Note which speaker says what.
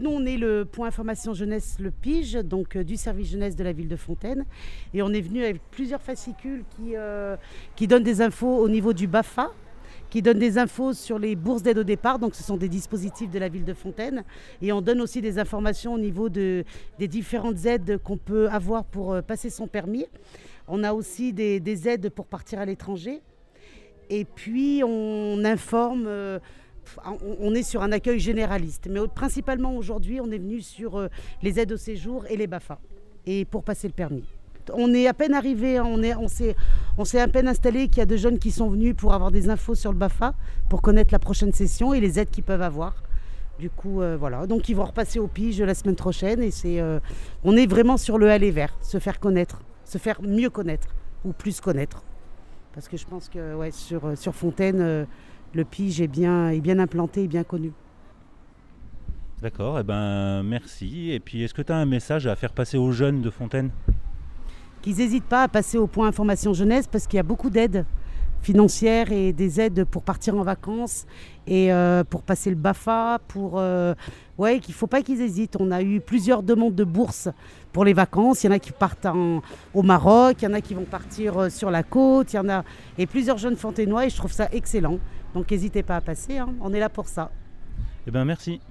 Speaker 1: nous, on est le point information jeunesse, le PIGE, donc du service jeunesse de la ville de Fontaine. Et on est venu avec plusieurs fascicules qui donnent des infos au niveau du BAFA, qui donnent des infos sur les bourses d'aide au départ. Donc ce sont des dispositifs de la ville de Fontaine. Et on donne aussi des informations au niveau des différentes aides qu'on peut avoir pour passer son permis. On a aussi des aides pour partir à l'étranger. Et puis on informe... on est sur un accueil généraliste, mais principalement aujourd'hui, on est venu sur les aides au séjour et les BAFA, et pour passer le permis. On est à peine arrivé, on s'est à peine installé qu'il y a de jeunes qui sont venus pour avoir des infos sur le BAFA, pour connaître la prochaine session et les aides qu'ils peuvent avoir. Du coup, voilà. Donc ils vont repasser au PIGE la semaine prochaine, et on est vraiment sur le aller vers, se faire connaître, se faire mieux connaître, ou plus connaître. Parce que je pense que ouais, sur Fontaine... le PIGE est bien implanté et bien connu.
Speaker 2: D'accord, eh ben, merci. Et puis, est-ce que tu as un message à faire passer aux jeunes de Fontaine ?
Speaker 1: Qu'ils n'hésitent pas à passer au point information jeunesse, parce qu'il y a beaucoup d'aides financières et des aides pour partir en vacances et pour passer le BAFA. Ouais, qu'il ne faut pas qu'ils hésitent. On a eu plusieurs demandes de bourses pour les vacances. Il y en a qui partent au Maroc, il y en a qui vont partir sur la côte, et plusieurs jeunes fontainois, et je trouve ça excellent. Donc n'hésitez pas à passer, hein. On est là pour ça.
Speaker 2: Eh bien, merci.